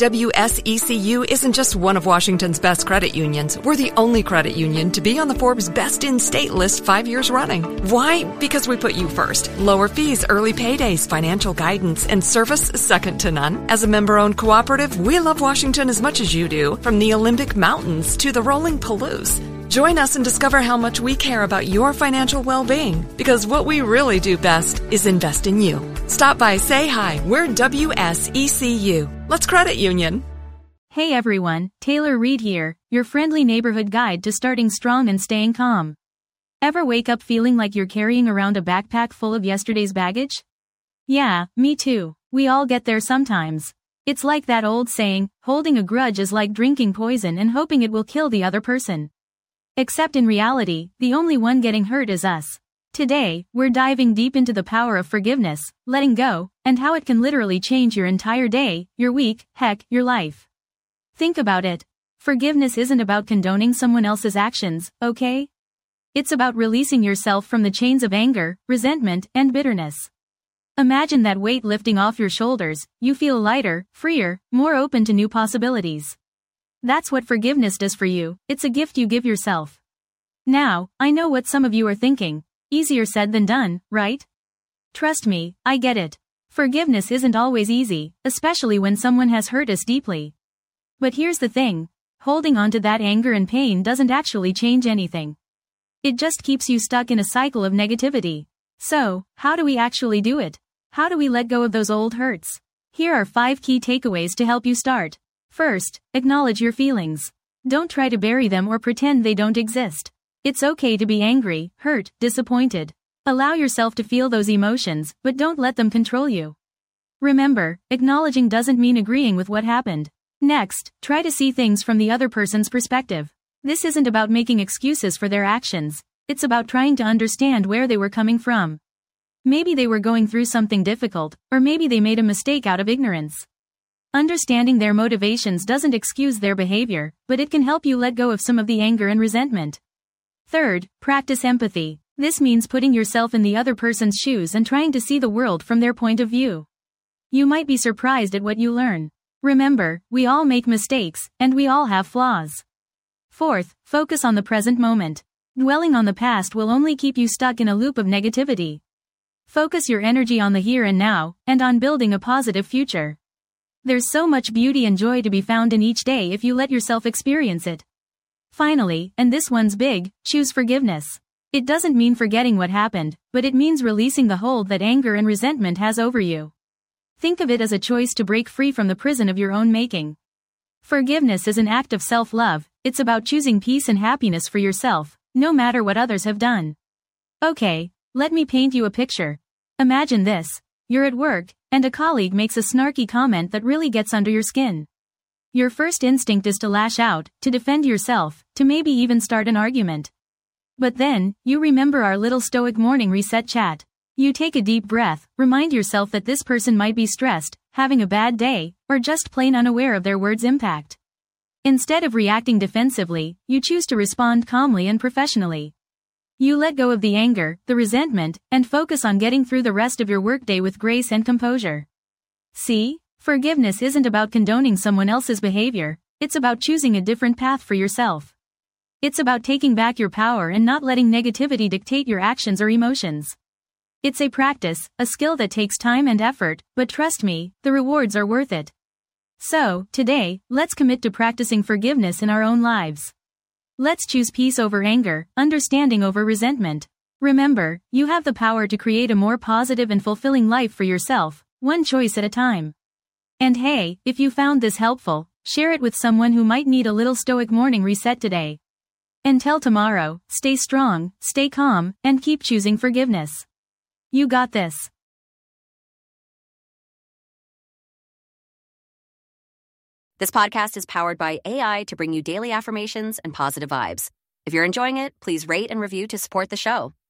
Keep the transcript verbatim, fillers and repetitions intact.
W S E C U isn't just one of Washington's best credit unions. We're the only credit union to be on the Forbes Best in State list five years running. Why? Because we put you first. Lower fees, early paydays, financial guidance, and service second to none. As a member-owned cooperative, we love Washington as much as you do, from the Olympic Mountains to the rolling Palouse. Join us and discover how much we care about your financial well-being, because what we really do best is invest in you. Stop by, say hi. We're W S E C U. Let's credit union. Hey everyone, Taylor Reed here, your friendly neighborhood guide to starting strong and staying calm. Ever wake up feeling like you're carrying around a backpack full of yesterday's baggage? Yeah, me too. We all get there sometimes. It's like that old saying, holding a grudge is like drinking poison and hoping it will kill the other person. Except in reality, the only one getting hurt is us. Today, we're diving deep into the power of forgiveness, letting go, and how it can literally change your entire day, your week, heck, your life. Think about it. Forgiveness isn't about condoning someone else's actions, okay? It's about releasing yourself from the chains of anger, resentment, and bitterness. Imagine that weight lifting off your shoulders. You feel lighter, freer, more open to new possibilities. That's what forgiveness does for you. It's a gift you give yourself. Now, I know what some of you are thinking. Easier said than done, right? Trust me, I get it. Forgiveness isn't always easy, especially when someone has hurt us deeply. But here's the thing. Holding on to that anger and pain doesn't actually change anything. It just keeps you stuck in a cycle of negativity. So, how do we actually do it? How do we let go of those old hurts? Here are five key takeaways to help you start. First, acknowledge your feelings. Don't try to bury them or pretend they don't exist. It's okay to be angry, hurt, disappointed. Allow yourself to feel those emotions, but don't let them control you. Remember, acknowledging doesn't mean agreeing with what happened. Next, try to see things from the other person's perspective. This isn't about making excuses for their actions. It's about trying to understand where they were coming from. Maybe they were going through something difficult, or maybe they made a mistake out of ignorance. Understanding their motivations doesn't excuse their behavior, but it can help you let go of some of the anger and resentment. Third, practice empathy. This means putting yourself in the other person's shoes and trying to see the world from their point of view. You might be surprised at what you learn. Remember, we all make mistakes, and we all have flaws. Fourth, focus on the present moment. Dwelling on the past will only keep you stuck in a loop of negativity. Focus your energy on the here and now, and on building a positive future. There's so much beauty and joy to be found in each day if you let yourself experience it. Finally, and this one's big, choose forgiveness. It doesn't mean forgetting what happened, but it means releasing the hold that anger and resentment has over you. Think of it as a choice to break free from the prison of your own making. Forgiveness is an act of self-love. It's about choosing peace and happiness for yourself, no matter what others have done. Okay, let me paint you a picture. Imagine this. You're at work, and a colleague makes a snarky comment that really gets under your skin. Your first instinct is to lash out, to defend yourself, to maybe even start an argument. But then, you remember our little stoic morning reset chat. You take a deep breath, remind yourself that this person might be stressed, having a bad day, or just plain unaware of their words' impact. Instead of reacting defensively, you choose to respond calmly and professionally. You let go of the anger, the resentment, and focus on getting through the rest of your workday with grace and composure. See? Forgiveness isn't about condoning someone else's behavior, it's about choosing a different path for yourself. It's about taking back your power and not letting negativity dictate your actions or emotions. It's a practice, a skill that takes time and effort, but trust me, the rewards are worth it. So, today, let's commit to practicing forgiveness in our own lives. Let's choose peace over anger, understanding over resentment. Remember, you have the power to create a more positive and fulfilling life for yourself, one choice at a time. And hey, if you found this helpful, share it with someone who might need a little stoic morning reset today. Until tomorrow, stay strong, stay calm, and keep choosing forgiveness. You got this. This podcast is powered by A I to bring you daily affirmations and positive vibes. If you're enjoying it, please rate and review to support the show.